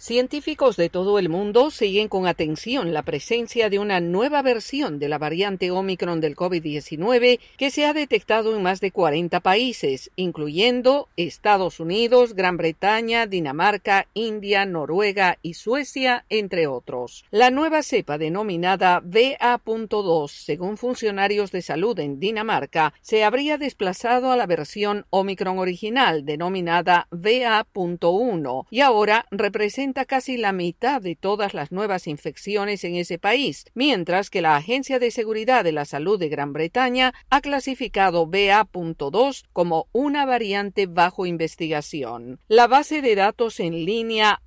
Científicos de todo el mundo siguen con atención la presencia de una nueva versión de la variante Omicron del COVID-19 que se ha detectado en más de 40 países, incluyendo Estados Unidos, Gran Bretaña, Dinamarca, India, Noruega y Suecia, entre otros. La nueva cepa denominada BA.2, según funcionarios de salud en Dinamarca, se habría desplazado a la versión Omicron original, denominada BA.1, y ahora representa casi la mitad de todas las nuevas infecciones en ese país, mientras que la Agencia de Seguridad de la Salud de Gran Bretaña ha clasificado BA.2 como una variante bajo investigación. La base de datos en línea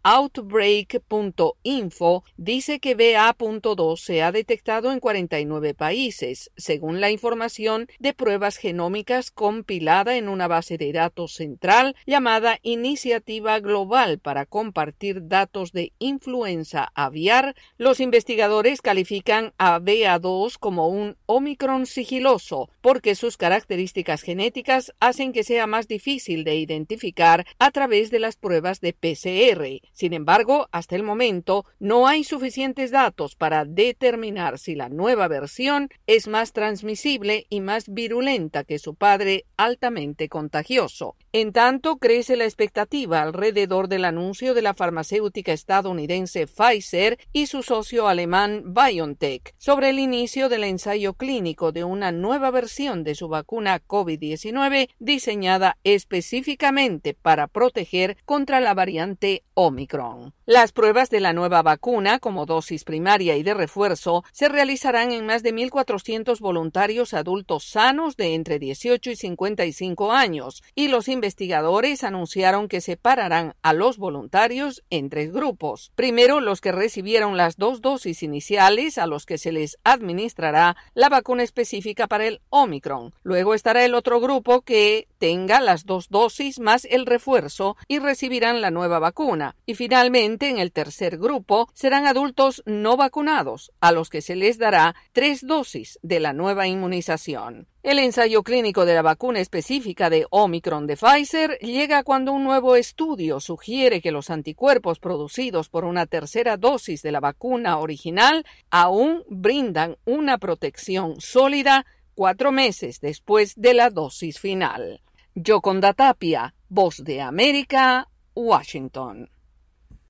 Outbreak.info dice que BA.2 se ha detectado en 49 países, según la información de pruebas genómicas compilada en una base de datos central llamada Iniciativa Global para compartir datos de influenza aviar. Los investigadores califican a BA.2 como un Omicron sigiloso porque sus características genéticas hacen que sea más difícil de identificar a través de las pruebas de PCR. Sin embargo, hasta el momento no hay suficientes datos para determinar si la nueva versión es más transmisible y más virulenta que su padre altamente contagioso. En tanto, crece la expectativa alrededor del anuncio de la farmacéutica estadounidense Pfizer y su socio alemán BioNTech sobre el inicio del ensayo clínico de una nueva versión de su vacuna COVID-19 diseñada específicamente para proteger contra la variante Omicron. Las pruebas de la nueva vacuna, como dosis primaria y de refuerzo, se realizarán en más de 1.400 voluntarios adultos sanos de entre 18 y 55 años, y los investigadores anunciaron que separarán a los voluntarios en 3 grupos. Primero, los que recibieron las 2 dosis iniciales, a los que se les administrará la vacuna específica para el Omicron. Luego estará el otro grupo que tenga las 2 dosis más el refuerzo y recibirán la nueva vacuna. Y finalmente, en el tercer grupo, serán adultos no vacunados, a los que se les dará 3 dosis de la nueva inmunización. El ensayo clínico de la vacuna específica de Omicron de Pfizer llega cuando un nuevo estudio sugiere que los anticuerpos producidos por una tercera dosis de la vacuna original aún brindan una protección sólida 4 meses después de la dosis final. Yoconda Tapia, Voz de América, Washington.